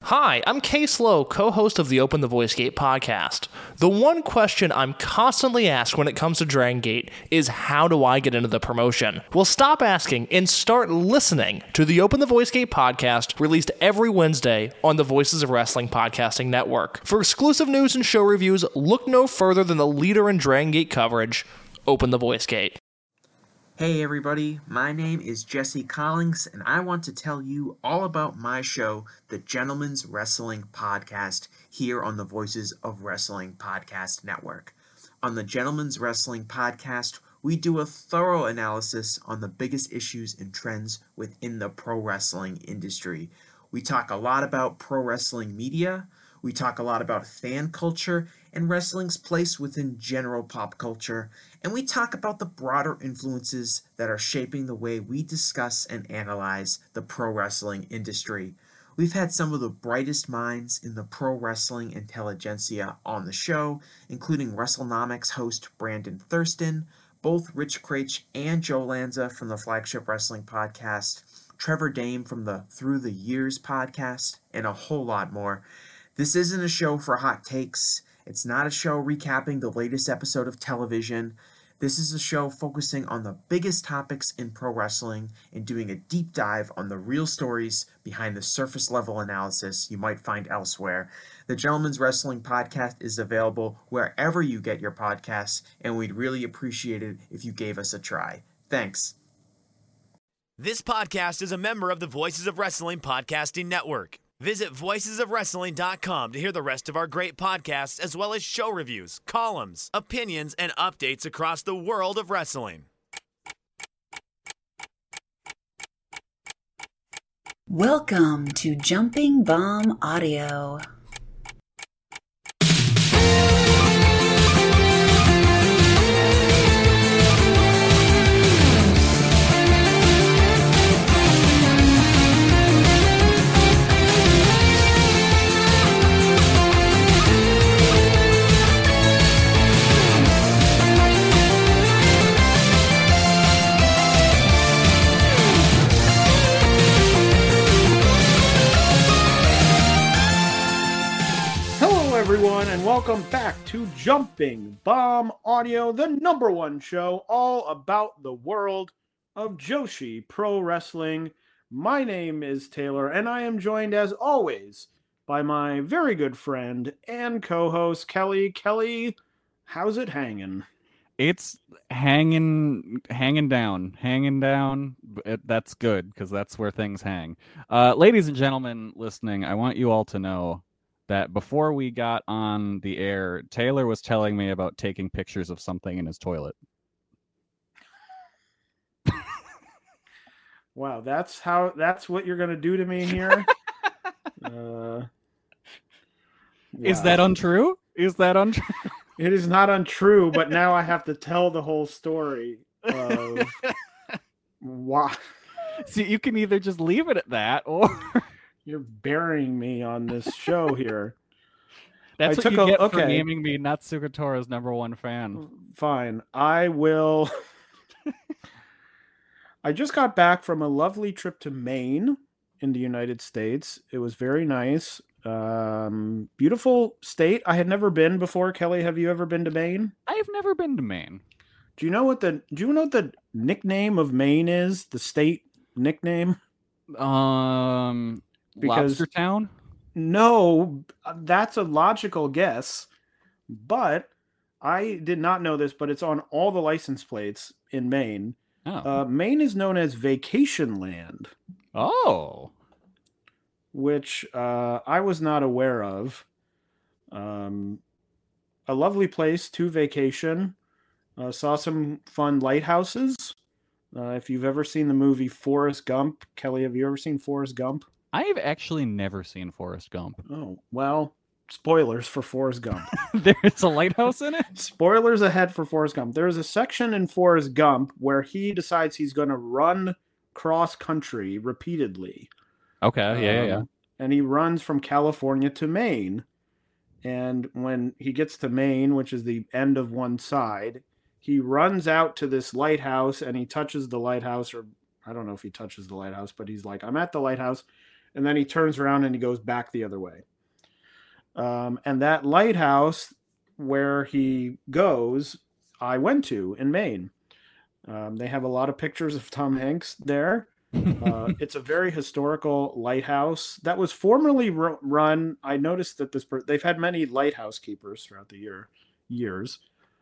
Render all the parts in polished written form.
Hi, I'm Case Lowe, co-host of the Open the Voice Gate podcast. The one question I'm constantly asked when it comes to Dragon Gate is, how do I get into the promotion? Well, stop asking and start listening to the Open the Voice Gate podcast, released every Wednesday on the Voices of Wrestling podcasting network. For exclusive news and show reviews, look no further than the leader in Dragon Gate coverage, Open the Voice Gate. Hey everybody, my name is Jesse Collins, and I want to tell you all about my show, The Gentleman's Wrestling Podcast, here on the Voices of Wrestling Podcast Network. On the Gentleman's Wrestling Podcast, we do a thorough analysis on the biggest issues and trends within the pro wrestling industry. We talk a lot about pro wrestling media, we talk a lot about fan culture and wrestling's place within general pop culture, and we talk about the broader influences that are shaping the way we discuss and analyze the pro wrestling industry. We've had some of the brightest minds in the pro wrestling intelligentsia on the show, including WrestleNomics host Brandon Thurston, both Rich Craich and Joe Lanza from the Flagship Wrestling Podcast, Trevor Dame from the Through the Years podcast, and a whole lot more. This isn't a show for hot takes. It's not a show recapping the latest episode of television. This is a show focusing on the biggest topics in pro wrestling and doing a deep dive on the real stories behind the surface level analysis you might find elsewhere. The Gentleman's Wrestling Podcast is available wherever you get your podcasts, and we'd really appreciate it if you gave us a try. Thanks. This podcast is a member of the Voices of Wrestling Podcasting Network. Visit voicesofwrestling.com to hear the rest of our great podcasts, as well as show reviews, columns, opinions, and updates across the world of wrestling. Welcome to Jumping Bomb Audio. Everyone, and welcome back to Jumping Bomb Audio, the number one show all about the world of Joshi Pro Wrestling. My name is Taylor, and I am joined, as always, by my very good friend and co-host, Kelly. Kelly, how's it hanging? It's hanging down. That's good, because that's where things hang. Ladies and gentlemen listening, I want you all to know that before we got on the air, Taylor was telling me about taking pictures of something in his toilet. Wow, that's what you're going to do to me here? Wow. Is that untrue? It is not untrue, but now I have to tell the whole story of why. See, you can either just leave it at that, or you're burying me on this show here. That's what you get for naming me Natsukatori's number one fan. Fine. I will. I just got back from a lovely trip to Maine in the United States. It was very nice. Beautiful state. I had never been before. Kelly, have you ever been to Maine? I have never been to Maine. Do you know what the nickname of Maine is? The state nickname? Lobster Town? No, that's a logical guess, but I did not know this, but it's on all the license plates in Maine. Oh. Maine is known as Vacation Land. Oh. Which I was not aware of. A lovely place to vacation. Saw some fun lighthouses. If you've ever seen the movie Forrest Gump, Kelly, have you ever seen Forrest Gump? I have actually never seen Forrest Gump. Oh, well, spoilers for Forrest Gump. There's a lighthouse in it? Spoilers ahead for Forrest Gump. There's a section in Forrest Gump where he decides he's going to run cross-country repeatedly. Okay, yeah. And he runs from California to Maine. And when he gets to Maine, which is the end of one side, he runs out to this lighthouse and he touches the lighthouse, or I don't know if he touches the lighthouse, but he's like, I'm at the lighthouse. and then he turns around and he goes back the other way. And that lighthouse where he goes, I went to in Maine. They have a lot of pictures of Tom Hanks there. It's a very historical lighthouse that was formerly run. I noticed that they've had many lighthouse keepers throughout the years.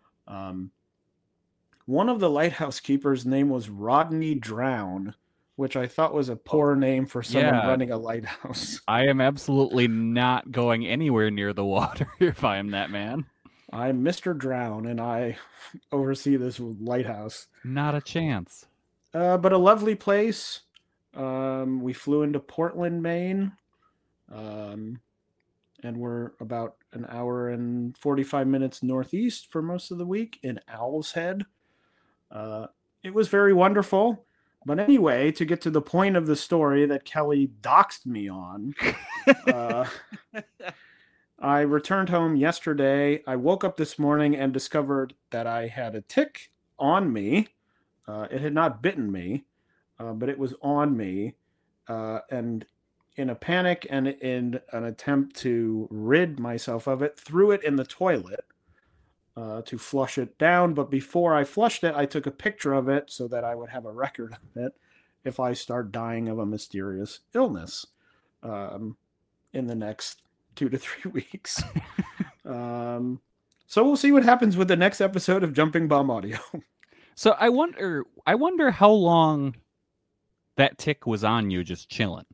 One of the lighthouse keepers' name was Rodney Drown, which I thought was a poor name for someone running a lighthouse. I am absolutely not going anywhere near the water if I am that man. I'm Mr. Drown, and I oversee this lighthouse. Not a chance. But a lovely place. We flew into Portland, Maine, and we're about an hour and 45 minutes northeast for most of the week in Owl's Head. It was very wonderful. But anyway, to get to the point of the story that Kelly doxed me on, I returned home yesterday. I woke up this morning and discovered that I had a tick on me. It had not bitten me, but it was on me. And in a panic and in an attempt to rid myself of it, threw it in the toilet to flush it down. But before I flushed it, I took a picture of it so that I would have a record of it if I start dying of a mysterious illness in the next 2 to 3 weeks. So we'll see what happens with the next episode of Jumping Bomb Audio. So I wonder how long that tick was on you just chilling.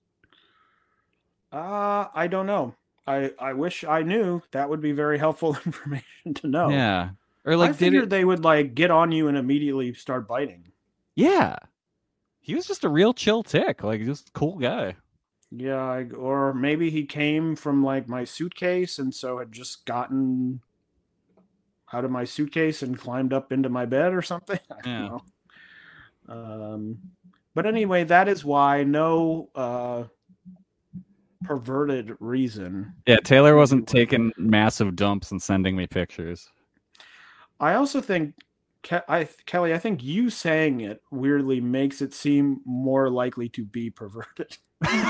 I don't know. I wish I knew. That would be very helpful information to know. Yeah. Or like, I figured they would like get on you and immediately start biting. Yeah. He was just a real chill tick, like just a cool guy. Yeah, or maybe he came from like my suitcase and so had just gotten out of my suitcase and climbed up into my bed or something. I don't know. But anyway, that is why no perverted reason. Yeah, Taylor wasn't taking massive dumps and sending me pictures. I also think, Kelly, I think you saying it weirdly makes it seem more likely to be perverted.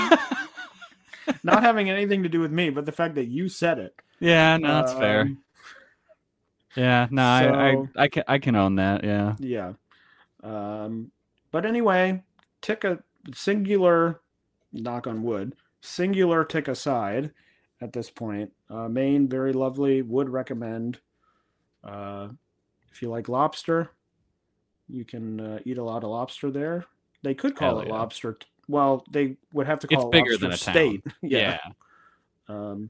Not having anything to do with me, but the fact that you said it. Yeah, no, that's fair. Yeah, no, so, I can own that. Yeah. Yeah. But anyway, tick a singular, knock on wood, singular tick aside at this point. Maine, very lovely. Would recommend. If you like lobster, you can eat a lot of lobster there. They could call it lobster. Well, they would have to call it bigger lobster than a state. Yeah. And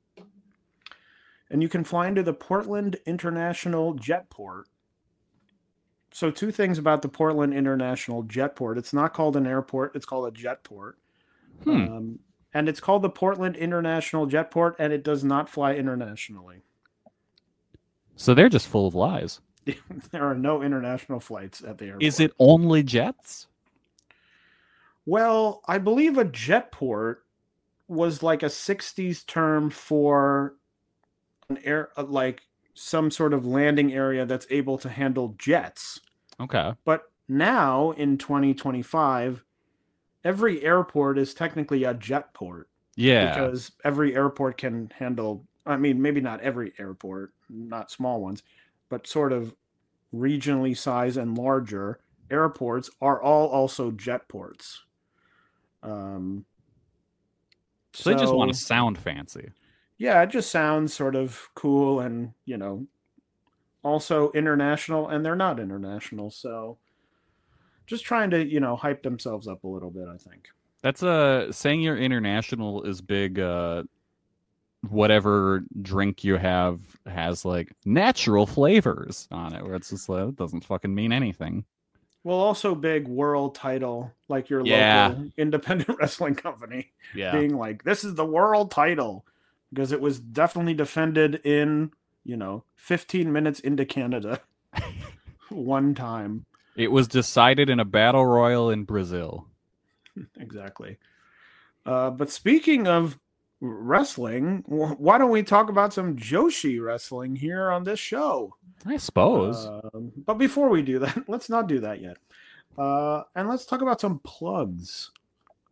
you can fly into the Portland International Jetport. So 2 things about the Portland International Jetport. It's not called an airport. It's called a jetport. And it's called the Portland International Jetport, and it does not fly internationally. So they're just full of lies. There are no international flights at the airport. Is it only jets? Well, I believe a jetport was like a 60s term for an air, like some sort of landing area that's able to handle jets. Okay. But now in 2025, every airport is technically a jetport. Yeah. Because every airport can handle, I mean, maybe not every airport, not small ones, but sort of regionally sized and larger airports are all also jetports. So they just want to sound fancy. Yeah, it just sounds sort of cool and, also international, and they're not international. So just trying to, hype themselves up a little bit, I think. That's saying you're international is big. Whatever drink you have has like natural flavors on it, where it's just like, it doesn't fucking mean anything. Well, also big world title, like your local independent wrestling company being like, this is the world title, because it was definitely defended in, 15 minutes into Canada one time. It was decided in a battle royal in Brazil. Exactly. But speaking of wrestling, why don't we talk about some Joshi wrestling here on this show? I suppose. But before we do that, let's not do that yet. And let's talk about some plugs.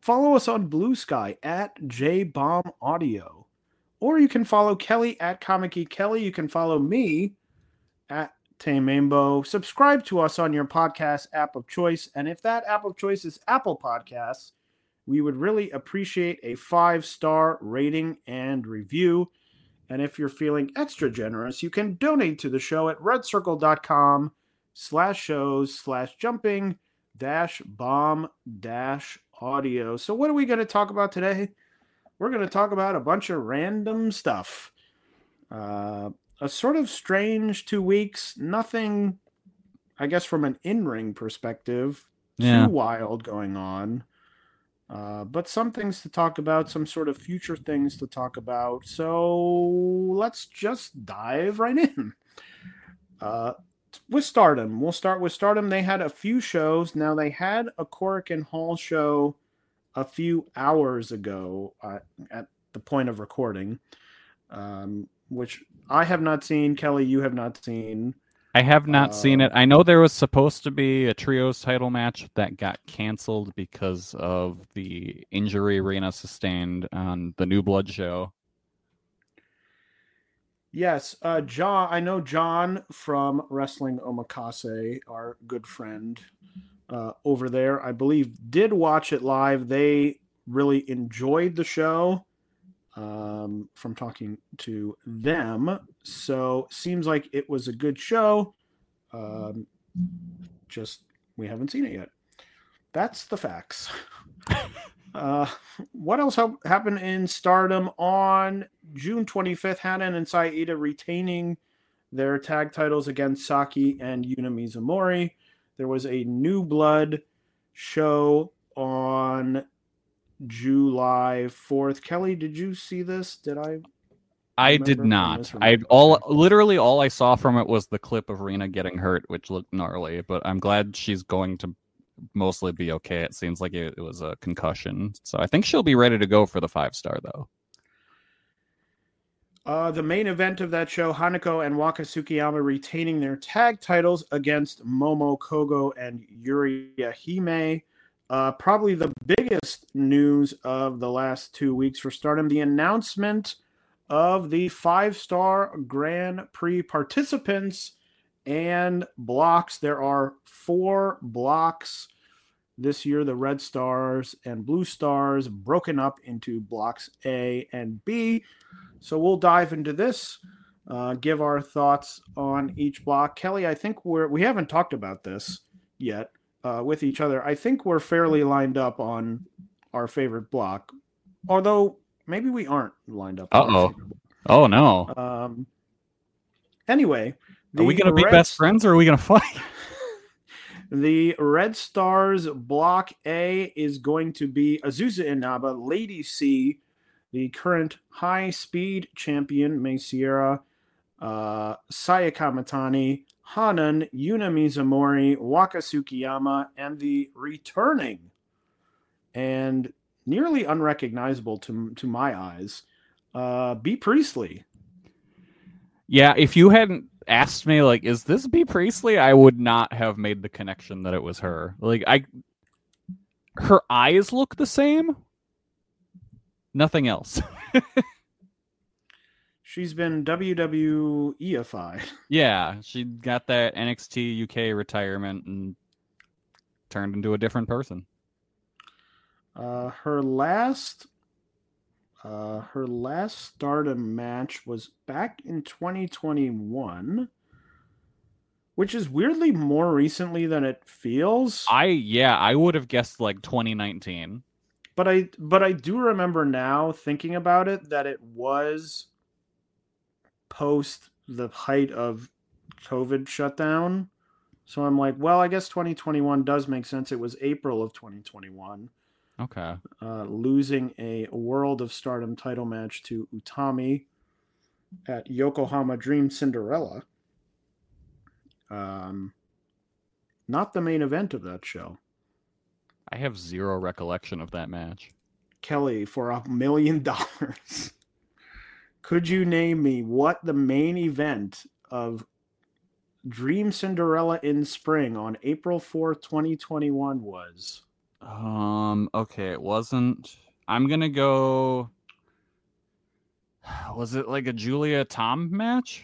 follow us on Blue Sky at JBombAudio. Or you can follow Kelly at Comic Geek Kelly. You can follow me at Tamaimbo. Subscribe to us on your podcast app of choice. And if that app of choice is Apple Podcasts, we would really appreciate a 5-star rating and review. And if you're feeling extra generous, you can donate to the show at redcircle.com/shows/jumping-bomb-audio. So what are we going to talk about today? We're going to talk about a bunch of random stuff. A sort of strange 2 weeks. Nothing, I guess, from an in-ring perspective, too wild going on. But some things to talk about, some sort of future things to talk about. So let's just dive right in. With Stardom. We'll start with Stardom. They had a few shows. Now, they had a Korakuen Hall show a few hours ago at the point of recording, which I have not seen. Kelly, you have not seen. I have not seen it. I know there was supposed to be a trios title match that got canceled because of the injury Rena sustained on the New Blood show. Yes, John. I know John from Wrestling Omakase, our good friend over there, I believe, did watch it live. They really enjoyed the show from talking to them. So seems like it was a good show. Just we haven't seen it yet. That's the facts. What else happened in Stardom on June 25th? Hanan and Saida retaining their tag titles against Saki and Yuna Mizumori. There was a New Blood show on July 4th. Kelly, did you see this? I did not. Literally all I saw from it was the clip of Rena getting hurt, which looked gnarly, but I'm glad she's going to mostly be okay. It seems like it was a concussion. So I think she'll be ready to go for the 5-star though. The main event of that show, Hanako and Waka Tsukiyama retaining their tag titles against Momo Kogo and Yuri Hime. Probably the biggest news of the last 2 weeks for Stardom, the announcement of the 5-star Grand Prix participants and blocks. There are 4 blocks this year, the Red Stars and Blue Stars, broken up into blocks A and B. So we'll dive into this, give our thoughts on each block. Kelly, I think we haven't talked about this yet with each other. I think we're fairly lined up on our favorite block, although maybe we aren't lined up. Oh, no. Anyway. Are we going to be best friends or are we going to fight? The Red Stars Block A is going to be Azusa Inaba, Lady C, the current high-speed champion, Mei Sierra, Sayaka Mitani, Hanan, Yuna Mizumori, Waka Tsukiyama, and the returning and nearly unrecognizable to my eyes, Bea Priestley. Yeah, if you hadn't asked me, like, is this Bea Priestley? I would not have made the connection that it was her. Her eyes look the same. Nothing else. She's been WWEified. Yeah, she got that NXT UK retirement and turned into a different person. Her last Stardom match was back in 2021, which is weirdly more recently than it feels. I would have guessed like 2019. But I do remember now thinking about it that it was post the height of COVID shutdown. So I'm like, well, I guess 2021 does make sense. It was April of 2021. Okay. Losing a World of Stardom title match to Utami at Yokohama Dream Cinderella. Not the main event of that show. I have zero recollection of that match. Kelly, for $1 million, could you name me what the main event of Dream Cinderella in Spring on April 4th, 2021 was? Okay, it wasn't. I'm gonna go. Was it like a Julia Tom match?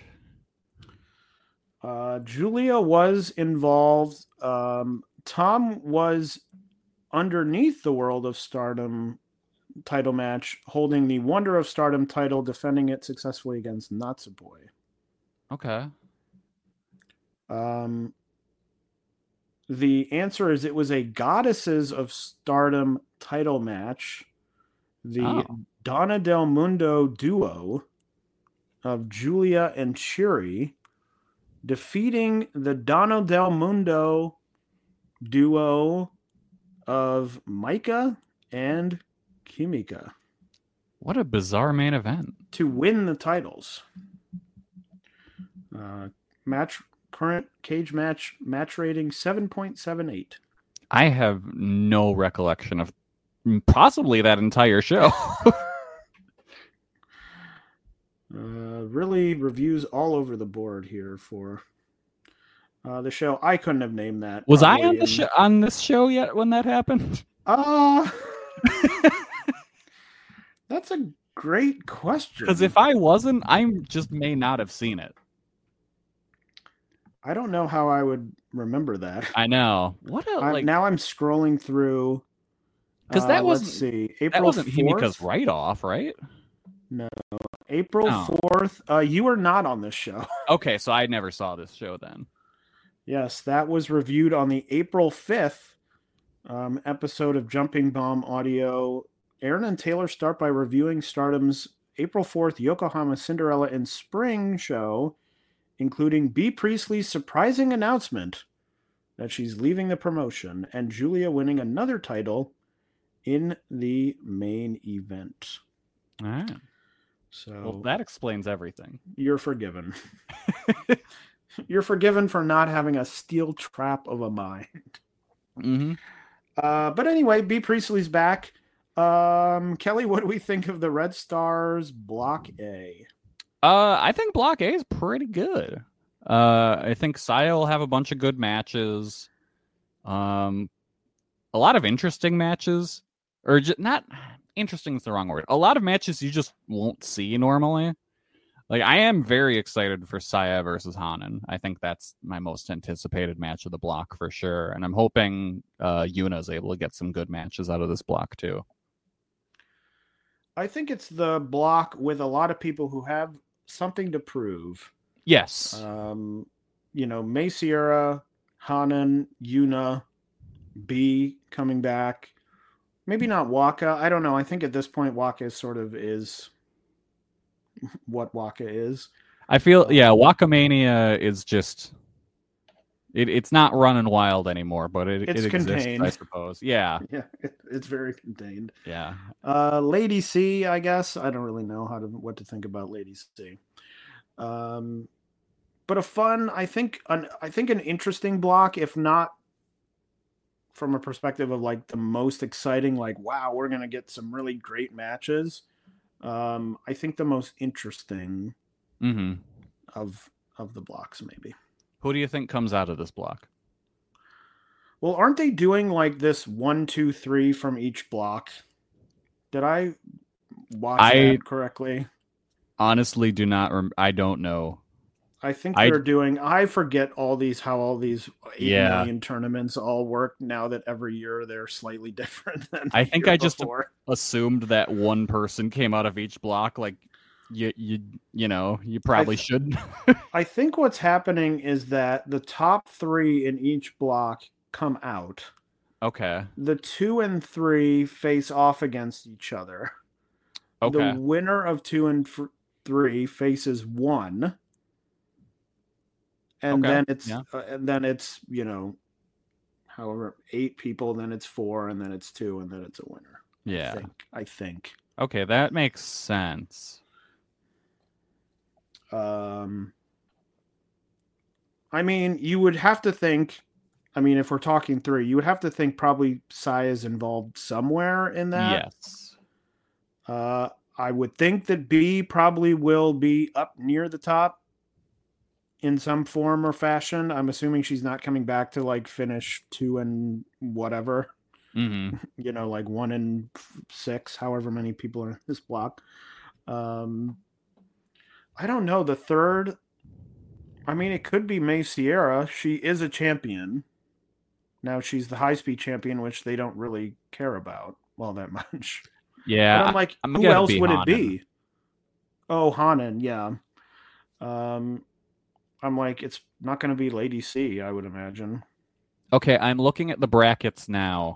Julia was involved. Tom was underneath the World of Stardom title match, holding the Wonder of Stardom title, defending it successfully against Natsupoi. Okay. The answer is it was a Goddesses of Stardom title match. The Donna Del Mundo duo of Julia and Chiri defeating the Donna Del Mundo duo of Micah and Kimika. What a bizarre main event. To win the titles. Current cage match rating 7.78. I have no recollection of possibly that entire show. Really reviews all over the board here for the show. I couldn't have named that. Was I on the on this show yet when that happened? That's a great question. Because if I wasn't, I just may not have seen it. I don't know how I would remember that. I know. Now I'm scrolling through. Because that wasn't. Let's see. April that wasn't 4th? Himika's write-off, right? No. April 4th. You were not on this show. Okay, so I never saw this show then. Yes, that was reviewed on the April 5th episode of Jumping Bomb Audio. Aaron and Taylor start by reviewing Stardom's April 4th Yokohama Cinderella in Spring show, including Bea Priestley's surprising announcement that she's leaving the promotion and Julia winning another title in the main event. All right. So, well, that explains everything. You're forgiven. You're forgiven for not having a steel trap of a mind. Mm-hmm. But anyway, Bea Priestley's back. Kelly, what do we think of the Red Stars Block A? I think Block A is pretty good. I think Saya will have a bunch of good matches. A lot of interesting matches. Or not interesting is the wrong word. A lot of matches you just won't see normally. Like, I am very excited for Saya versus Hanan. I think that's my most anticipated match of the block for sure. And I'm hoping Yuna is able to get some good matches out of this block too. I think it's the block with a lot of people who have something to prove. Yes. Mei Sierra, Hanan, Yuna, Bea coming back. Maybe not Waka. I don't know. I think at this point, Waka sort of is what Waka is. I feel, Wakamania is just... It's not running wild anymore, but it contained. Exists, I suppose. Yeah. Yeah, it's very contained. Yeah. Lady C, I guess. I don't really know what to think about Lady C. But a fun, I think an interesting block, if not from a perspective of like the most exciting, like, wow, we're going to get some really great matches. I think the most interesting of the blocks, maybe. Who do you think comes out of this block? Well, aren't they doing like this 1, 2, 3 from each block? Did I watch that correctly? Honestly, do not. I don't know. I think they're doing. I forget how all these 8 million tournaments all work now that every year they're slightly different than. I think I just assumed that one person came out of each block. Like, you probably should. I think what's happening is that the top 3 in each block come out. Okay. The 2 and 3 face off against each other. Okay. The winner of 2 and 3 faces 1. And then it's, however, 8 people, then it's 4, and then it's 2, and then it's a winner. Yeah. I think. Okay, that makes sense. I mean, you would have to think, if we're talking 3, you would have to think probably Saya's involved somewhere in that. Yes. I would think that Bea probably will be up near the top in some form or fashion. I'm assuming she's not coming back to like finish 2 and whatever. Mm-hmm. You know, like 1 in 6, however many people are in this block. I don't know. The third, I mean, it could be May Sierra. She is a champion. Now she's the high speed champion, which they don't really care about that much. Yeah, But I'm like, I'm who gonna else be would Hanan. it be? Oh, Hanan, yeah. I'm like, it's not going to be Lady C, I would imagine. Okay, I'm looking at the brackets now.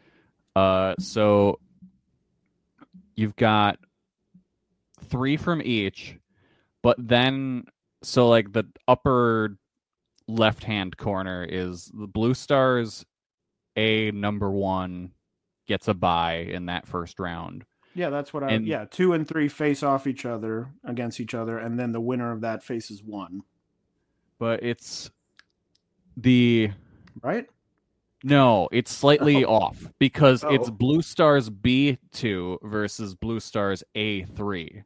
So you've got 3 from each, but then so like the upper left-hand corner is the Blue Stars A number 1 gets a bye in that first round. Yeah, that's what And- 2 and 3 face off against each other, and then the winner of that faces 1. But it's the Right? No, it's slightly off because it's Oh. Blue Stars B2 versus Blue Stars A3.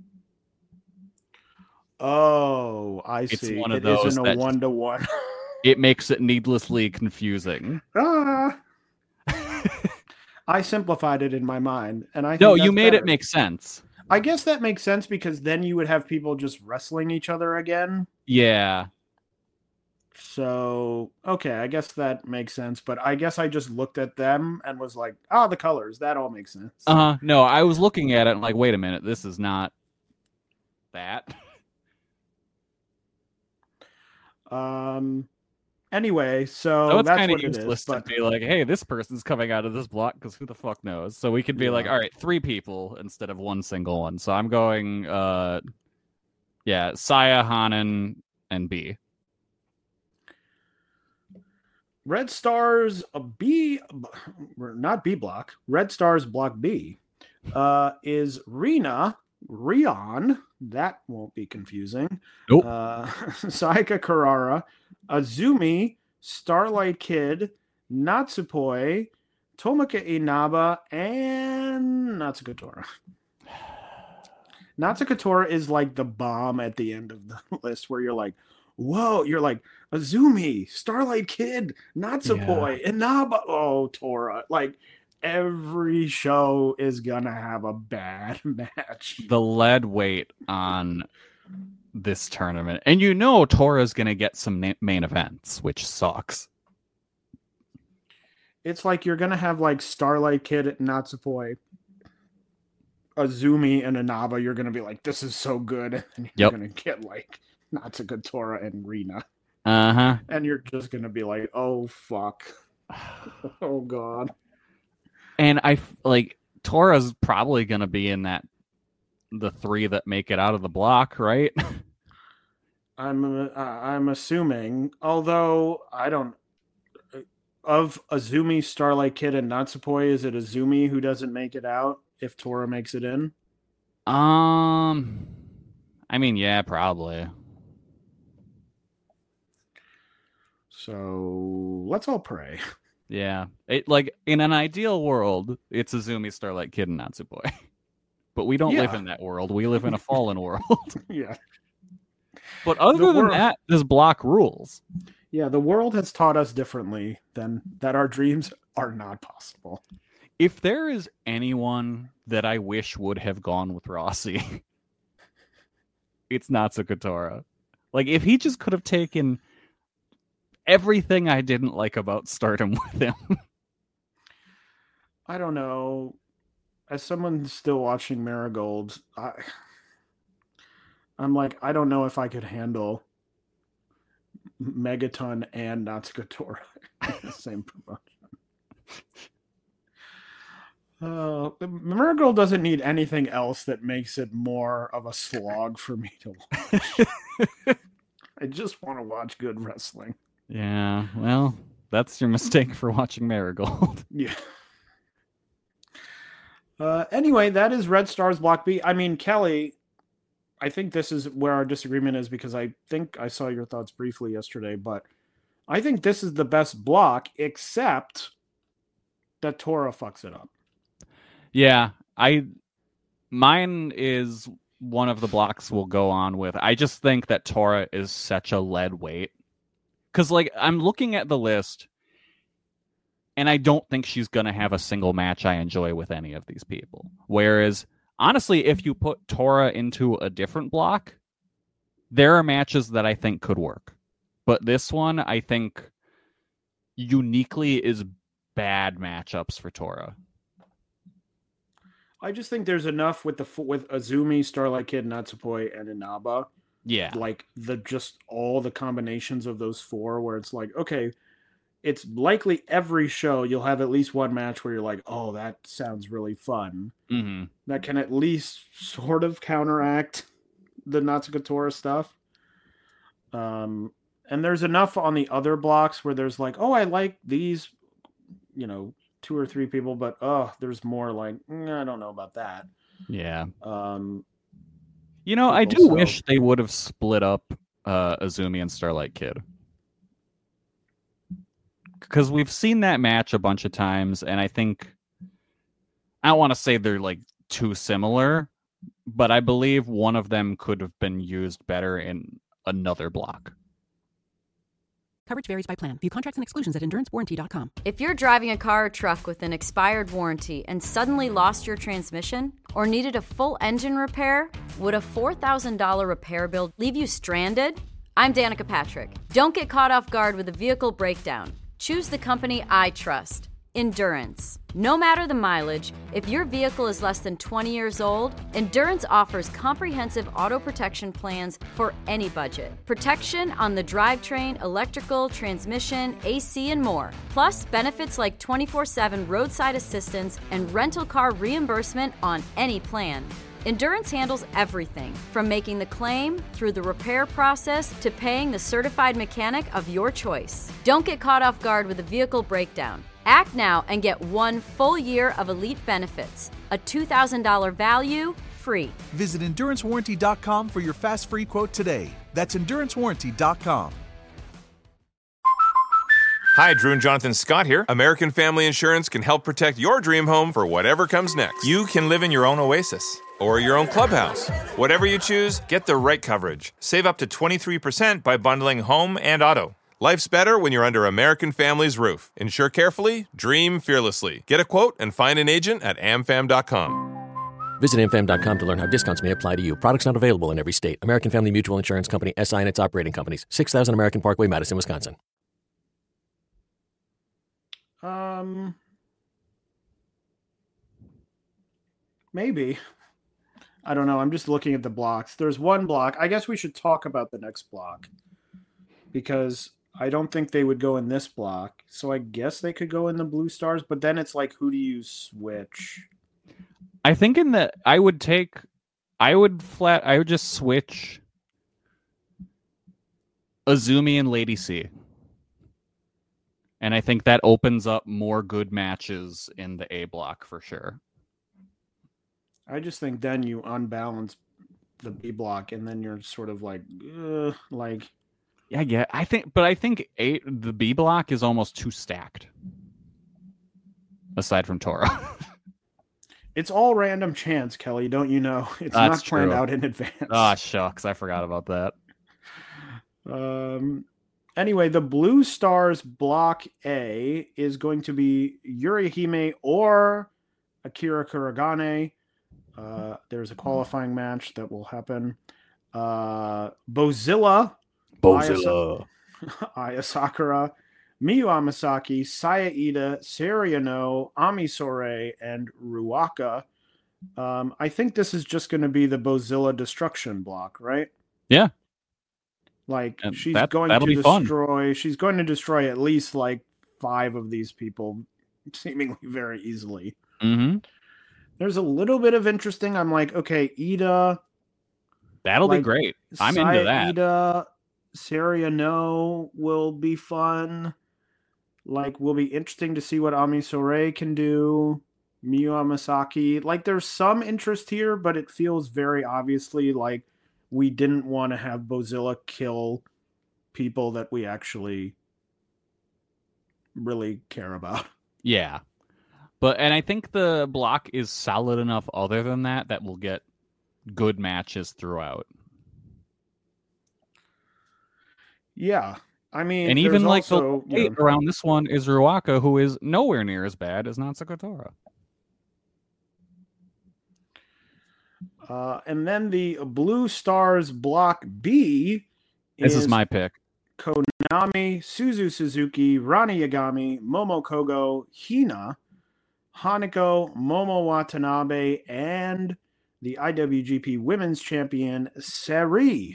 Oh, I It's see. one of It those isn't a that just- 1-to-1. It makes it needlessly confusing. I simplified it in my mind, and I think No, you that's made it better. make sense. I guess that makes sense because then you would have people just wrestling each other again. Yeah. So, okay, I guess that makes sense. But I guess I just looked at them and was like, oh, the colors. That all makes sense. Uh-huh. No, I was looking at it and like, wait a minute, this is not that. Anyway, so So it's that's kind of what it is. useless But to be like, hey, this person's coming out of this block because who the fuck knows? So we could be like, Yeah. all right, 3 people instead of 1 single one. So I'm going, Saya, Hanan, and B. Red Stars not B block. Red Stars block B is Rion. That won't be confusing. Nope. Saika Carrara, Azumi, Starlight Kid, Natsupoi, Tomoka Inaba, and Natsukatora. Natsukatora is like the bomb at the end of the list where you're like, whoa, you're like, Azumi, Starlight Kid, Natsupoi, Inaba. Oh, Tora. Like, every show is gonna have a bad match. The lead weight on this tournament. And you know Tora's going to get some main events, which sucks. It's like you're gonna have like Starlight Kid at Natsupoi, Azumi and Inaba. You're gonna be like, this is so good. And you're Yep. gonna get like Natsukatora and Rina. Uh-huh. And you're just gonna be like, oh fuck. Oh god. And Tora's probably going to be in the 3 that make it out of the block, right? I'm assuming, although I don't. Of Azumi, Starlight Kid, and Natsupoi, is it Azumi who doesn't make it out if Tora makes it in? I mean, yeah, probably. So let's all pray. Yeah. It like in an ideal world, it's Azumi, Starlight Kid, and Natsupoi. But we don't live Yeah. in that world. We live in a fallen world. Yeah. But other The than world- that, this block rules. Yeah, the world has taught us differently than that our dreams are not possible. If there is anyone that I wish would have gone with Rossi, it's Natsukatora. Like, if he just could have taken everything I didn't like about Stardom with him. I don't know. As someone still watching Marigold, I'm like, I don't know if I could handle Megaton and Natsukatora in the same promotion. Marigold doesn't need anything else that makes it more of a slog for me to watch. I just want to watch good wrestling. Yeah, well, that's your mistake for watching Marigold. Yeah. Anyway, that is Red Stars Block B. I mean, Kelly, I think this is where our disagreement is because I think I saw your thoughts briefly yesterday, but I think this is the best block, except that Tora fucks it up. Yeah, mine is one of the blocks we'll go on with. I just think that Tora is such a lead weight. Because, like, I'm looking at the list, And I don't think she's going to have a single match I enjoy with any of these people. Whereas, honestly, if you put Tora into a different block, there are matches that I think could work. But this one, I think, uniquely is bad matchups for Tora. I just think there's enough with Azumi, Starlight Kid, Natsupoi, and Inaba. Yeah. Like, just all the combinations of those four where it's like, okay, it's likely every show you'll have at least one match where you're like, oh, that sounds really fun. Mm-hmm. That can at least sort of counteract the Natsuko Tora stuff. And there's enough on the other blocks where there's like, oh, I like these, 2 or 3 people, but there's more like, I don't know about that. Yeah. People, I do wish they would have split up Azumi and Starlight Kid. Because we've seen that match a bunch of times, and I think, I don't want to say they're like too similar, but I believe one of them could have been used better in another block. Coverage varies by plan. View contracts and exclusions at endurancewarranty.com. If you're driving a car or truck with an expired warranty and suddenly lost your transmission or needed a full engine repair, would a $4,000 repair bill leave you stranded? I'm Danica Patrick. Don't get caught off guard with a vehicle breakdown. Choose the company I trust, Endurance. No matter the mileage, if your vehicle is less than 20 years old, Endurance offers comprehensive auto protection plans for any budget. Protection on the drivetrain, electrical, transmission, AC, and more. Plus, benefits like 24/7 roadside assistance and rental car reimbursement on any plan. Endurance handles everything, from making the claim, through the repair process, to paying the certified mechanic of your choice. Don't get caught off guard with a vehicle breakdown. Act now and get 1 full year of elite benefits. A $2,000 value, free. Visit EnduranceWarranty.com for your fast free quote today. That's EnduranceWarranty.com. Hi, Drew and Jonathan Scott here. American Family Insurance can help protect your dream home for whatever comes next. You can live in your own oasis or your own clubhouse. Whatever you choose, get the right coverage. Save up to 23% by bundling home and auto. Life's better when you're under American Family's roof. Insure carefully, dream fearlessly. Get a quote and find an agent at amfam.com. Visit amfam.com to learn how discounts may apply to you. Products not available in every state. American Family Mutual Insurance Company, SI and its operating companies. 6000 American Parkway, Madison, Wisconsin. Maybe. I don't know. I'm just looking at the blocks. There's one block. I guess we should talk about the next block because I don't think they would go in this block. So I guess they could go in the Blue Stars, but then it's like, who do you switch? I think I would just switch Azumi and Lady C. And I think that opens up more good matches in the A block for sure. I just think then you unbalance the B block, and then you're sort of like. Yeah. I think the B block is almost too stacked. Aside from Tora. It's all random chance, Kelly, don't you know? It's not planned out in advance. Ah, shucks. I forgot about that. Anyway, the Blue Stars Block A is going to be Yurihime or Akira Kuragane. There's a qualifying match that will happen. Bozilla. Aya Sakura, Miyu Amasaki, Saya Ida, Seriano, Ami Sourei, and Ruaka. I think this is just going to be the Bozilla destruction block, right? Yeah. Like And she's that'll going be to fun. destroy. She's going to destroy at least like 5 of these people, seemingly very easily. Mm-hmm. There's a little bit of interesting. I'm like, okay, Ida. That'll be great. I'm into that. Ida, Seriano will be fun. Like, will be interesting to see what Ami Sourei can do. Miyu Amasaki. Like, there's some interest here, but it feels very obviously like we didn't want to have Bozilla kill people that we actually really care about. Yeah. And I think the block is solid enough other than that we'll get good matches throughout. Yeah. I mean, and even like also, the hate around this one is Ruaka, who is nowhere near as bad as Natsuko Tora. And then the Blue Stars Block B. This is my pick. Konami, Suzu Suzuki, Rani Yagami, Momo Kogo, Hina, Hanako, Momo Watanabe, and the IWGP Women's Champion, Sari.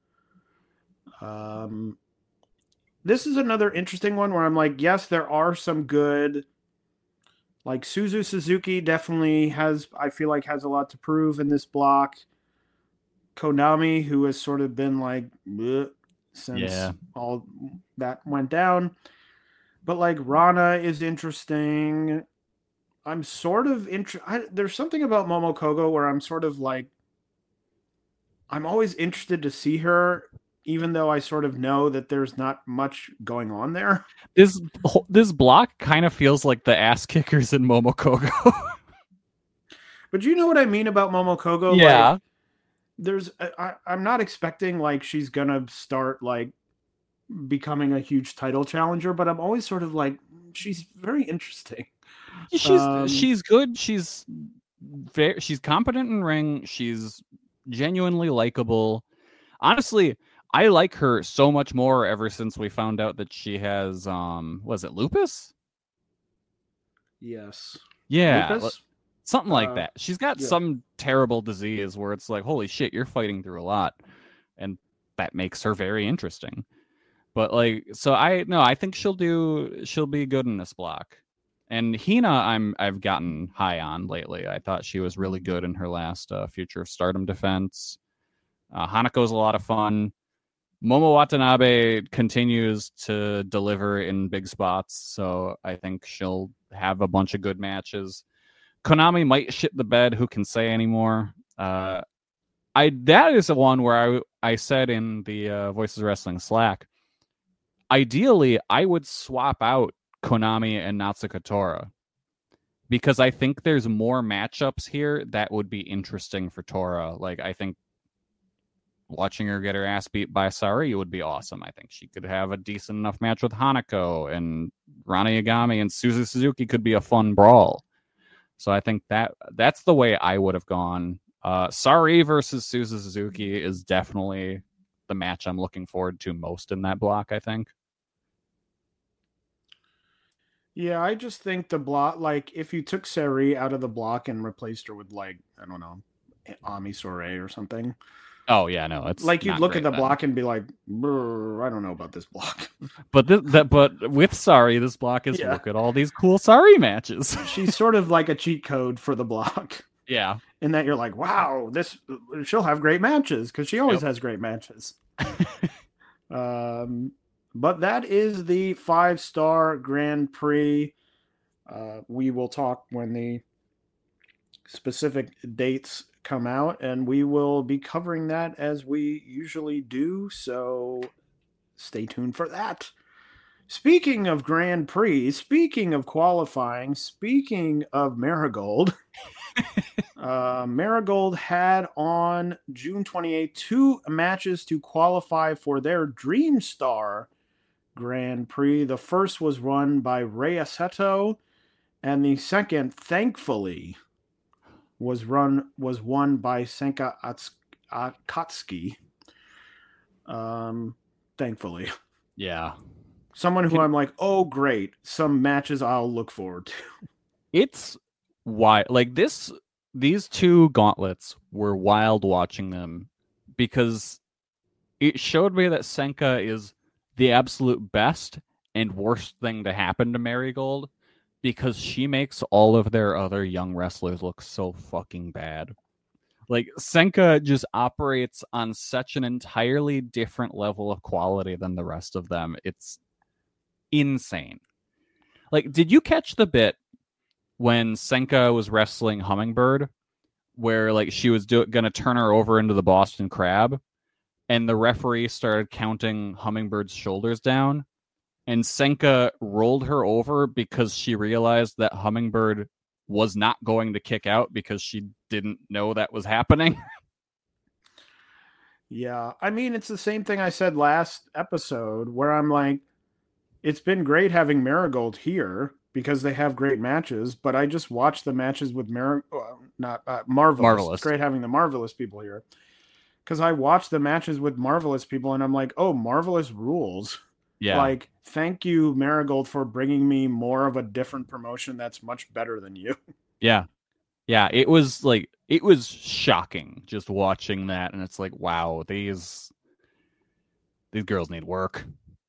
This is another interesting one where I'm like, yes, there are some good... Like, Suzu Suzuki definitely has, I feel like, has a lot to prove in this block. Konami, who has sort of been like, bleh, since all that went down. But, like, Rana is interesting. I'm sort of there's something about Momo Kogo where I'm sort of like, I'm always interested to see her, even though I sort of know that there's not much going on there. This block kind of feels like the ass kickers in Momo Kogo. But you know what I mean about Momo Kogo? Yeah. Like, I'm not expecting like she's gonna start like becoming a huge title challenger, but I'm always sort of like, she's very interesting. She's good. She's competent in ring. She's genuinely likable. Honestly, I like her so much more ever since we found out that she has, was it lupus? Yes. Yeah. Lupus? Something like that. She's got some terrible disease where it's like, holy shit, you're fighting through a lot. And that makes her very interesting. But like, so I think she'll be good in this block. And Hina, I've gotten high on lately. I thought she was really good in her last Future of Stardom defense. Hanako's a lot of fun. Momo Watanabe continues to deliver in big spots, so I think she'll have a bunch of good matches. Konami might shit the bed. Who can say anymore? That is the one where I said in the Voices of Wrestling Slack, ideally, I would swap out Konami and Natsuko Tora, because I think there's more matchups here that would be interesting for Tora. Like, I think watching her get her ass beat by Sari would be awesome. I think she could have a decent enough match with Hanako, and Rana Yagami and Suzu Suzuki could be a fun brawl. So I think that's the way I would have gone. Sari versus Suzu Suzuki is definitely the match I'm looking forward to most in that block, I think. Yeah, I just think the block, like, if you took Sari out of the block and replaced her with, like, I don't know, Ami Sourei or something. Oh yeah, no, it's like you'd look at the block and be like, I don't know about this block. But but with Sari, this block is look at all these cool Sari matches. She's sort of like a cheat code for the block. Yeah, in that you're like, wow, she'll have great matches because she always has great matches. But that is the 5-star Grand Prix. We will talk when the specific dates come out, and we will be covering that as we usually do, so stay tuned for that. Speaking of Grand Prix, speaking of qualifying, speaking of Marigold, Marigold had on June 28th 2 matches to qualify for their Dream Star Grand Prix. The first was run by Rei Aseto, and the second, thankfully, was won by Senka Akatsuki. Thankfully. Yeah. Someone who I'm like, oh great, some matches I'll look forward to. It's why like these two gauntlets were wild watching them, because it showed me that Senka is the absolute best and worst thing to happen to Marigold, because she makes all of their other young wrestlers look so fucking bad. Like, Senka just operates on such an entirely different level of quality than the rest of them. It's insane. Like, did you catch the bit when Senka was wrestling Hummingbird, where, like, she was gonna turn her over into the Boston Crab, and the referee started counting Hummingbird's shoulders down? And Senka rolled her over because she realized that Hummingbird was not going to kick out because she didn't know that was happening. Yeah, I mean, it's the same thing I said last episode where I'm like, it's been great having Marigold here because they have great matches, but I just watched the matches with not Marvelous. It's great having the Marvelous people here because I watched the matches with Marvelous people and I'm like, oh, Marvelous rules. Yeah. Like, thank you, Marigold, for bringing me more of a different promotion that's much better than you. Yeah. Yeah, it was shocking just watching that, and it's like, wow, these girls need work.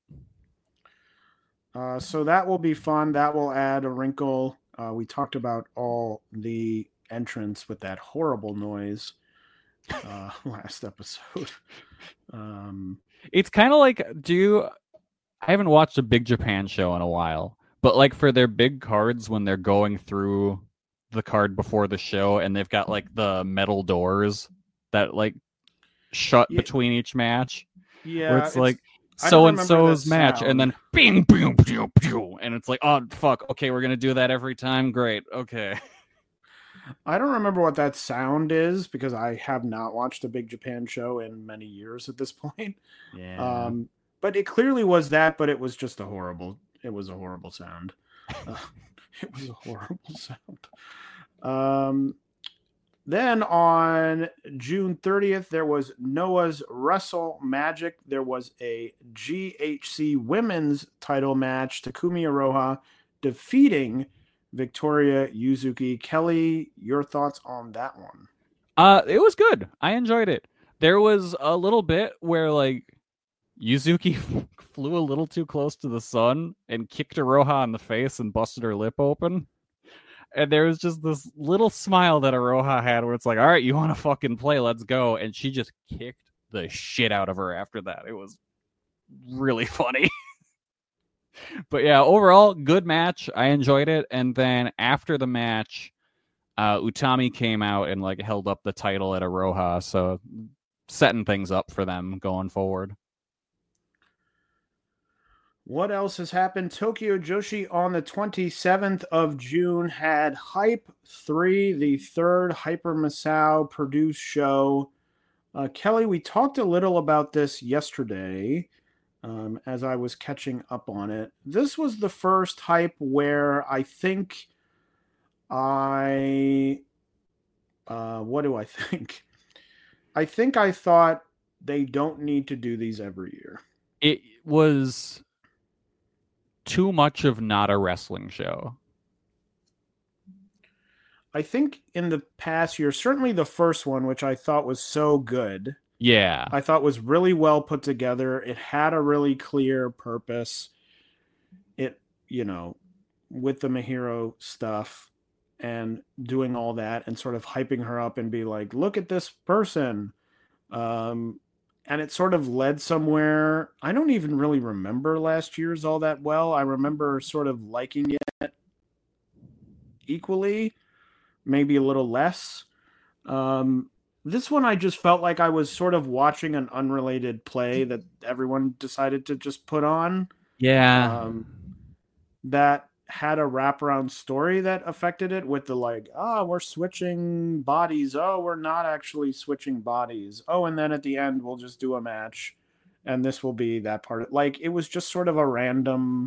So that will be fun. That will add a wrinkle. We talked about all the entrants with that horrible noise last episode. It's kind of like, I haven't watched a Big Japan show in a while, but like for their big cards when they're going through the card before the show and they've got like the metal doors that like shut between each match. Yeah. Where it's like so and so's match and then bing, bing, pew, pew, and it's like, oh fuck, okay, we're gonna do that every time. Great, okay. I don't remember what that sound is because I have not watched a Big Japan show in many years at this point. Yeah. But it clearly was that, but it was just a horrible sound. It was a horrible sound. Then on June 30th, there was Noah's Wrestle Magic. There was a GHC women's title match. Takumi Iroha defeating Victoria Yuzuki. Kelly, your thoughts on that one? It was good. I enjoyed it. There was a little bit where like Yuzuki flew a little too close to the sun and kicked Iroha in the face and busted her lip open. And there was just this little smile that Iroha had where it's like, all right, you want to fucking play, let's go. And she just kicked the shit out of her after that. It was really funny. But yeah, overall, good match. I enjoyed it. And then after the match, Utami came out and like held up the title at Iroha. So setting things up for them going forward. What else has happened? Tokyo Joshi on the 27th of June had Hype 3, the third Hyper Misao produced show. Kelly, we talked a little about this yesterday as I was catching up on it. This was the first Hype where I think what do I think? I think I thought they don't need to do these every year. It was too much of not a wrestling show. I think in the past year, certainly the first one, which I thought was so good. Yeah. I thought was really well put together. It had a really clear purpose. It, with the Mahiro stuff and doing all that and sort of hyping her up and be like, look at this person. And it sort of led somewhere. I don't even really remember last year's all that well. I remember sort of liking it equally, maybe a little less. This one, I just felt like I was sort of watching an unrelated play that everyone decided to just put on. Yeah. That had a wraparound story that affected it with the like, we're switching bodies. Oh, we're not actually switching bodies. Oh, and then at the end, we'll just do a match. And this will be that part. Like, it was just sort of a random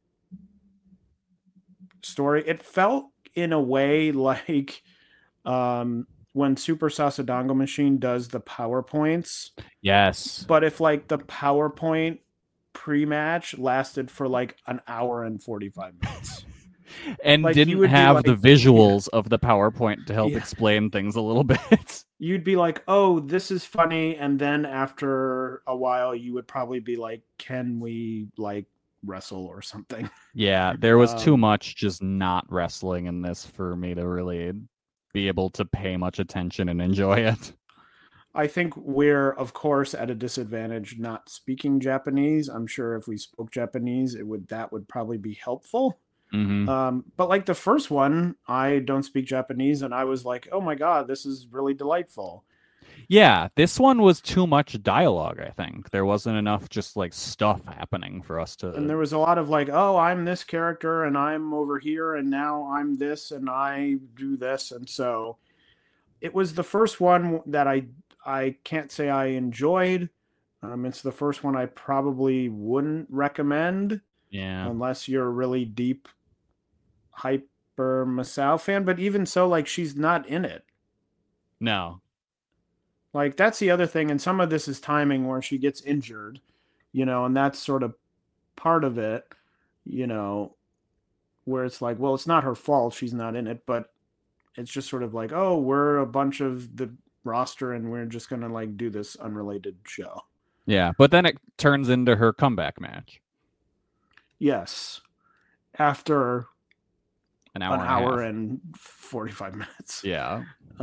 story. It felt in a way like when Super Sasadango Machine does the PowerPoints. Yes. But if like the PowerPoint pre-match lasted for like an hour and 45 minutes and like, didn't have the visuals of the PowerPoint to help explain things a little bit. You'd be like, oh, this is funny, and then after a while you would probably be like, can we like wrestle or something? Yeah, there was too much just not wrestling in this for me to really be able to pay much attention and enjoy it. I think we're, of course, at a disadvantage not speaking Japanese. I'm sure if we spoke Japanese, that would probably be helpful. Mm-hmm. But like the first one, I don't speak Japanese, and I was like, oh my god, this is really delightful. Yeah, this one was too much dialogue, I think. There wasn't enough just like stuff happening for us to... And there was a lot of like, oh, I'm this character, and I'm over here, and now I'm this, and I do this. And so it was the first one that I I can't say I enjoyed. It's the first one I probably wouldn't recommend. Yeah. Unless you're a really deep Hyper Masao fan. But even so, like, she's not in it. No. Like, that's the other thing. And some of this is timing where she gets injured, and that's sort of part of it, where it's like, well, it's not her fault. She's not in it, but it's just sort of like, oh, we're a bunch of the roster and we're just going to like do this unrelated show. Yeah. But then it turns into her comeback match. Yes. After an hour and 45 minutes. Yeah.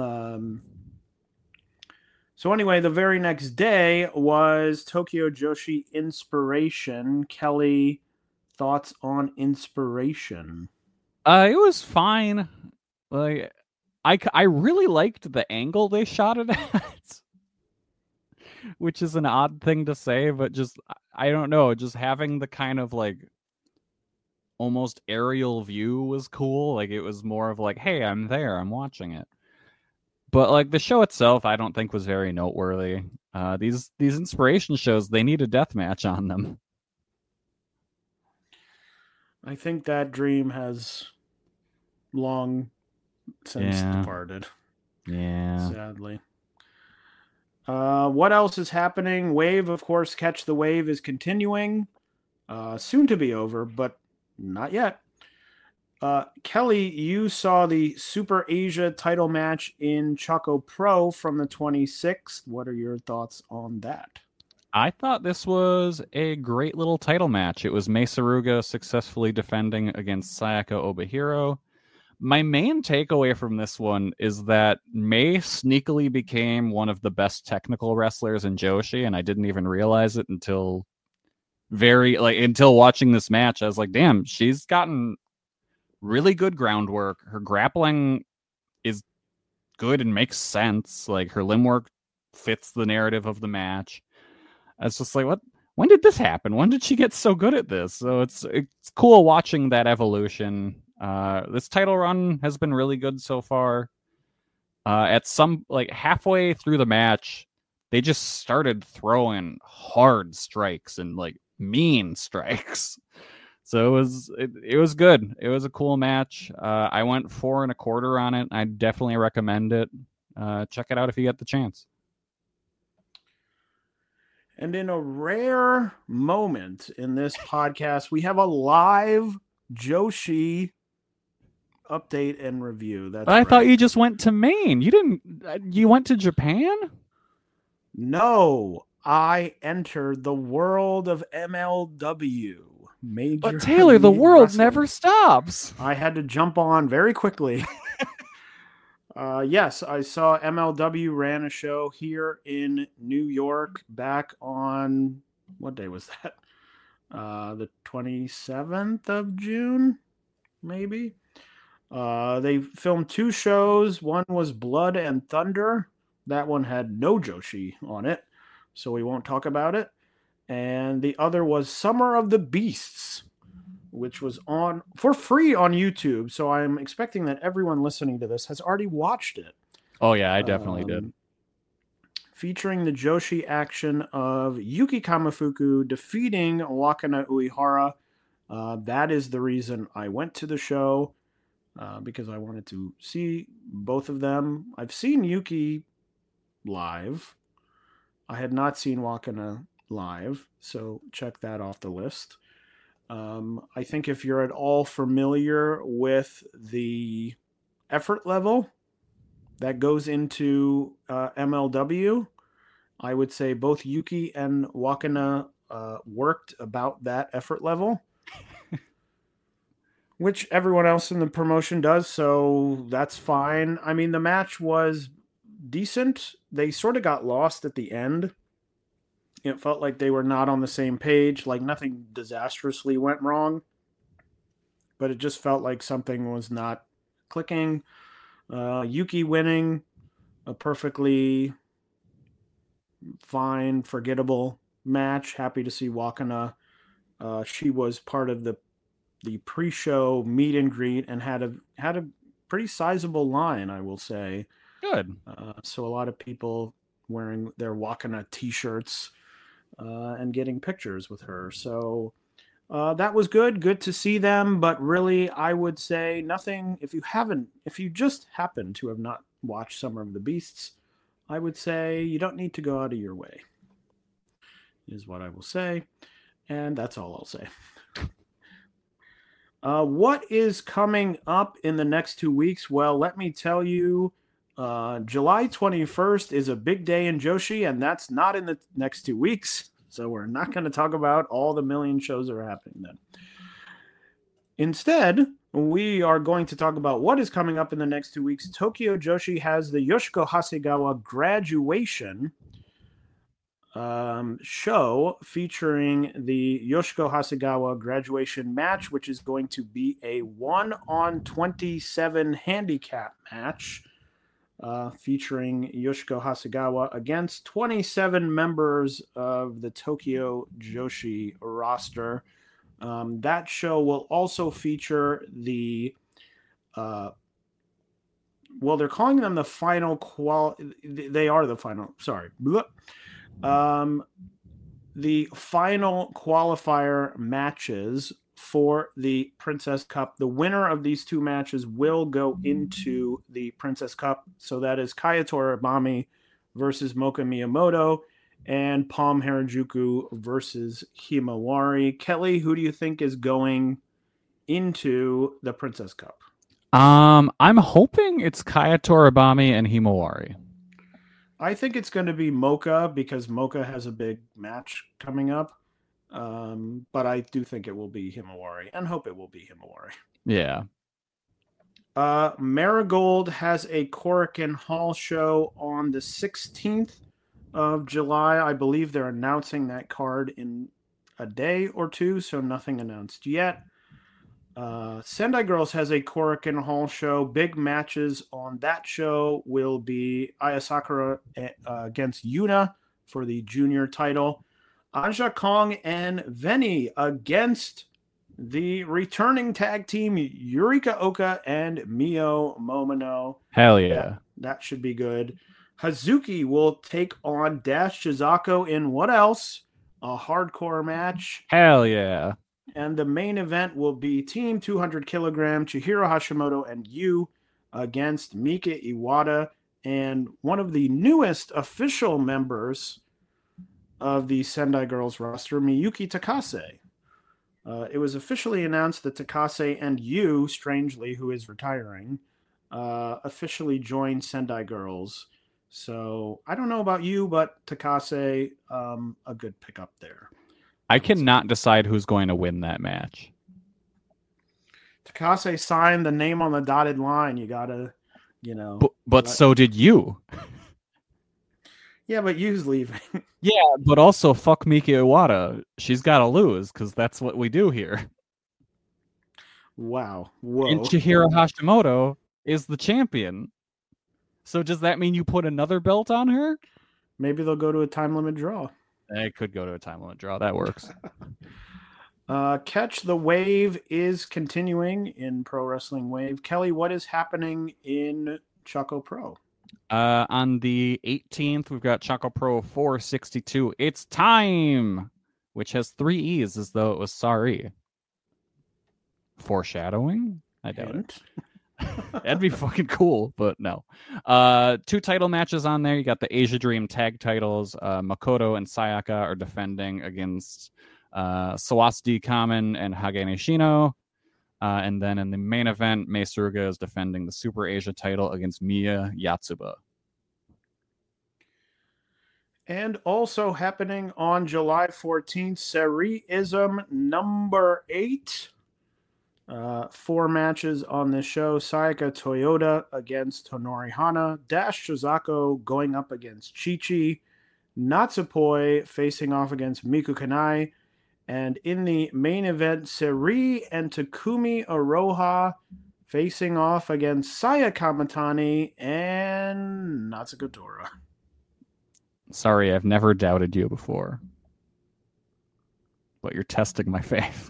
So anyway, the very next day was Tokyo Joshi Inspiration. Kelly, thoughts on Inspiration? It was fine. Like, I really liked the angle they shot it at, which is an odd thing to say, but just, I don't know, just having the kind of like almost aerial view was cool. Like, it was more of like, hey, I'm there, I'm watching it. But like the show itself, I don't think was very noteworthy. These Inspiration shows, they need a death match on them. I think that dream has long since departed. Yeah. Sadly. What else is happening? Wave, of course, Catch the Wave is continuing. Soon to be over, but not yet. Kelly, you saw the Super Asia title match in Choco Pro from the 26th. What are your thoughts on that? I thought this was a great little title match. It was Mei Suruga successfully defending against Sayaka Obihiro. My main takeaway from this one is that Mei sneakily became one of the best technical wrestlers in Joshi, and I didn't even realize it until watching this match. I was like, damn, she's gotten really good groundwork. Her grappling is good and makes sense. Like, her limb work fits the narrative of the match. It's just like, what? When did this happen? When did she get so good at this? So it's cool watching that evolution. This title run has been really good so far. At some, like, halfway through the match, they just started throwing hard strikes and like mean strikes. So it was good. It was a cool match. I went 4 1/4 on it. I definitely recommend it. Check it out if you get the chance. And in a rare moment in this podcast, we have a live Joshi update and review. That's I thought you just went to Maine. You didn't. You went to Japan? No, I entered the world of MLW. But Taylor, the world wrestling. never stops. I had to jump on very quickly. Yes, I saw MLW ran a show here in New York back on, what day was that? The 27th of June, maybe? They filmed 2 shows. One was Blood and Thunder. That one had no Joshi on it, so we won't talk about it. And the other was Summer of the Beasts, which was on for free on YouTube. So I'm expecting that everyone listening to this has already watched it. Oh, yeah, I definitely did. Featuring the Joshi action of Yuki Kamifuku defeating Wakana Uehara. That is the reason I went to the show, because I wanted to see both of them. I've seen Yuki live. I had not seen Wakana live, so check that off the list. I think if you're at all familiar with the effort level that goes into MLW, I would say both Yuki and Wakana worked about that effort level, which everyone else in the promotion does, so that's fine. I mean, the match was decent. They sort of got lost at the end. It felt like they were not on the same page, like nothing disastrously went wrong, but it just felt like something was not clicking. Yuki winning, a perfectly fine, forgettable match. Happy to see Wakana. She was part of the pre-show meet and greet and had a pretty sizable line, I will say. Good. So a lot of people wearing their Wakana t-shirts and getting pictures with her. So that was good. Good to see them. But really, I would say nothing. If you just happen to have not watched Summer of the Beasts, I would say you don't need to go out of your way, is what I will say. And that's all I'll say. What is coming up in the next 2 weeks? Well, let me tell you, July 21st is a big day in Joshi, and that's not in the next 2 weeks. So we're not going to talk about all the million shows that are happening then. Instead, we are going to talk about what is coming up in the next 2 weeks. Tokyo Joshi has the Yoshiko Hasegawa graduation show featuring the Yoshiko Hasegawa graduation match, which is going to be a 1-on-27 handicap match featuring Yoshiko Hasegawa against 27 members of the Tokyo Joshi roster. That show will also feature the they're calling them the final they are the final, sorry. The final qualifier matches for the Princess Cup. The winner of these two matches will go into the Princess Cup. So that is Kaya Toribami versus Moka Miyamoto and Palm Harajuku versus Himawari. Kelly, who do you think is going into the Princess Cup? I'm hoping it's Kaya Toribami and Himawari. I think it's going to be Moka because Moka has a big match coming up. But I do think it will be Himawari and hope it will be Himawari. Yeah. Marigold has a Korakuen Hall show on the 16th of July. I believe they're announcing that card in a day or two, so nothing announced yet. Sendai Girls has a Korakuen Hall show. Big matches on that show will be Aya Sakura against Yuna for the junior title. Aja Kong and Veni against the returning tag team Yurika Oka and Mio Momino. Hell yeah. That should be good. Hazuki will take on Dash Chizako in what else? A hardcore match. Hell yeah. And the main event will be Team 200 kilogram Chihiro Hashimoto and Yu against Mika Iwata and one of the newest official members of the Sendai Girls roster, Miyuki Takase. It was officially announced that Takase and Yu, strangely, who is retiring, officially joined Sendai Girls. So I don't know about you, but Takase, a good pickup there. I cannot decide who's going to win that match. Takase signed the name on the dotted line. You gotta, But so did you. Yeah, but Yu's leaving. Yeah, but also fuck Mika Iwata. She's got to lose because that's what we do here. Wow. Whoa. And Chihiro Hashimoto is the champion. So does that mean you put another belt on her? Maybe they'll go to a time limit draw. They could go to a time limit draw. That works. Catch the Wave is continuing in Pro Wrestling Wave. Kelly, what is happening in Choco Pro? On the 18th, we've got Choco Pro 462. It's Time, which has 3 E's as though it was sorry. Foreshadowing? I doubt it. That'd be fucking cool, but no. 2 title matches on there. You got the Asia Dream tag titles. Makoto and Sayaka are defending against Sawasdi Kamen and Hagane Shino. And then in the main event, Mei Suruga is defending the Super Asia title against Miya Yatsuba. And also happening on July 14th, Seri-ism number 8. 4 matches on this show. Sayaka Toyota against Tonori Hana. Dash Chizako going up against Chi-Chi. Natsupoi facing off against Miku Kanai. And in the main event, Seri and Takumi Aroha facing off against Saya Kamatani and Natsuko Tora. Sorry, I've never doubted you before. But you're testing my faith.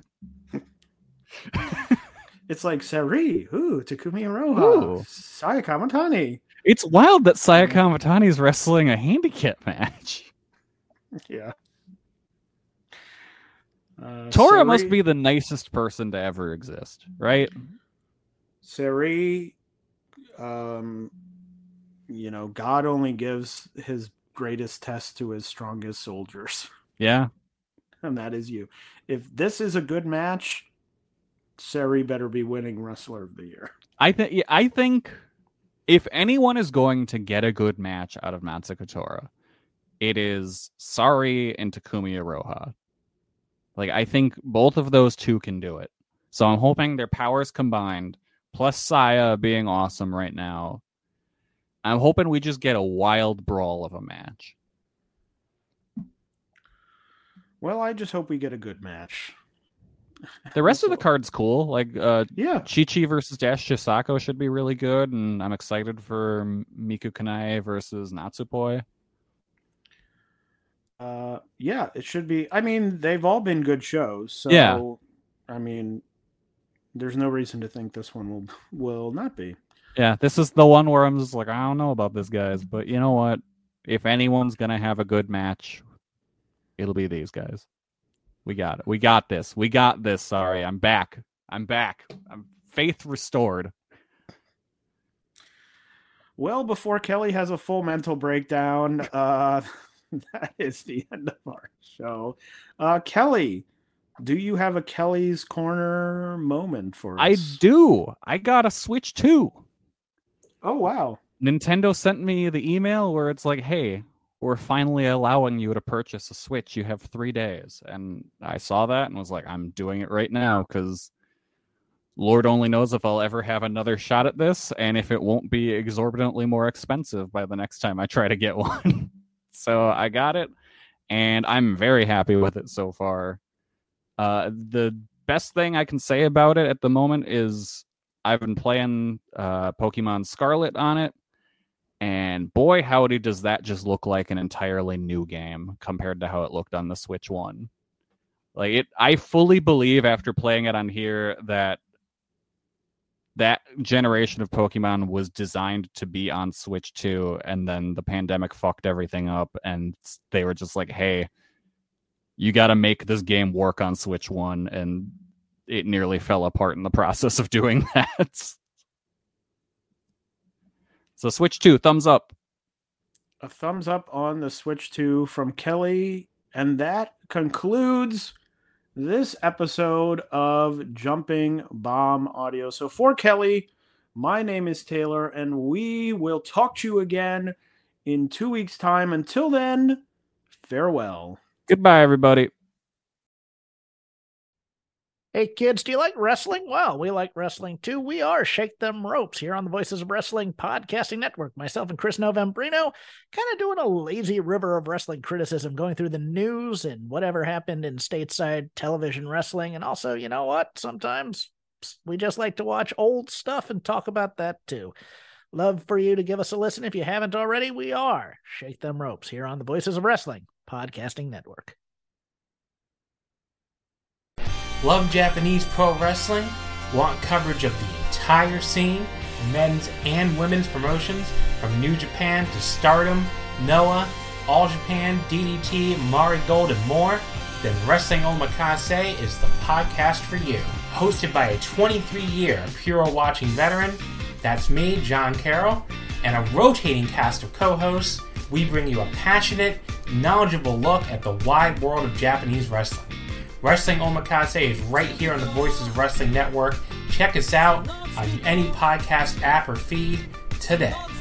It's like Seri, Takumi Aroha, Saya Kamatani. It's wild that Saya Kamatani is wrestling a handicap match. Yeah. Tora Sari, must be the nicest person to ever exist, right? Sari, God only gives his greatest test to his strongest soldiers. Yeah. And that is you. If this is a good match, Sari better be winning Wrestler of the Year. I think if anyone is going to get a good match out of Natsuko Tora, it is Sari and Takumi Iroha. Like, I think both of those two can do it. So I'm hoping their powers combined, plus Saya being awesome right now, I'm hoping we just get a wild brawl of a match. Well, I just hope we get a good match. The rest of the card's cool. Like, yeah, Chi-Chi versus Dash Chisako should be really good, and I'm excited for Miku Kanae versus Natsupoi. Yeah, it should be. I mean, they've all been good shows, so yeah. I mean, there's no reason to think this one will not be. Yeah, this is the one where I'm just like, I don't know about this, guys, but you know what? If anyone's gonna have a good match, it'll be these guys. We got it. We got this. We got this. Sorry, I'm back. I'm faith restored. Well, before Kelly has a full mental breakdown, that is the end of our show. Kelly, do you have a Kelly's Corner moment for us? I do. I got a Switch 2. Oh, wow. Nintendo sent me the email where it's like, hey, we're finally allowing you to purchase a Switch. You have 3 days. And I saw that and was like, I'm doing it right now because Lord only knows if I'll ever have another shot at this and if it won't be exorbitantly more expensive by the next time I try to get one. So I got it, and I'm very happy with it so far. The best thing I can say about it at the moment is I've been playing Pokemon Scarlet on it, and boy, howdy, does that just look like an entirely new game compared to how it looked on the Switch 1. Like I fully believe after playing it on here that generation of Pokemon was designed to be on Switch 2, and then the pandemic fucked everything up, and they were just like, hey, you got to make this game work on Switch 1, and it nearly fell apart in the process of doing that. So Switch 2, thumbs up. A thumbs up on the Switch 2 from Kelly, and that concludes this episode of Jumping Bomb Audio. So for Kelly, my name is Taylor, and we will talk to you again in 2 weeks' time. Until then, farewell. Goodbye, everybody. Hey, kids, do you like wrestling? Well, we like wrestling, too. We are Shake Them Ropes here on the Voices of Wrestling Podcasting Network. Myself and Chris Novembrino kind of doing a lazy river of wrestling criticism, going through the news and whatever happened in stateside television wrestling. And also, you know what? Sometimes we just like to watch old stuff and talk about that, too. Love for you to give us a listen. If you haven't already, we are Shake Them Ropes here on the Voices of Wrestling Podcasting Network. Love Japanese pro wrestling? Want coverage of the entire scene, men's and women's promotions, from New Japan to Stardom, Noah, All Japan, DDT, Marigold, and more? Then Wrestling Omakase is the podcast for you. Hosted by a 23-year Puro Watching veteran, that's me, John Carroll, and a rotating cast of co-hosts, we bring you a passionate, knowledgeable look at the wide world of Japanese wrestling. Wrestling Omakase is right here on the Voices of Wrestling Network. Check us out on any podcast app or feed today.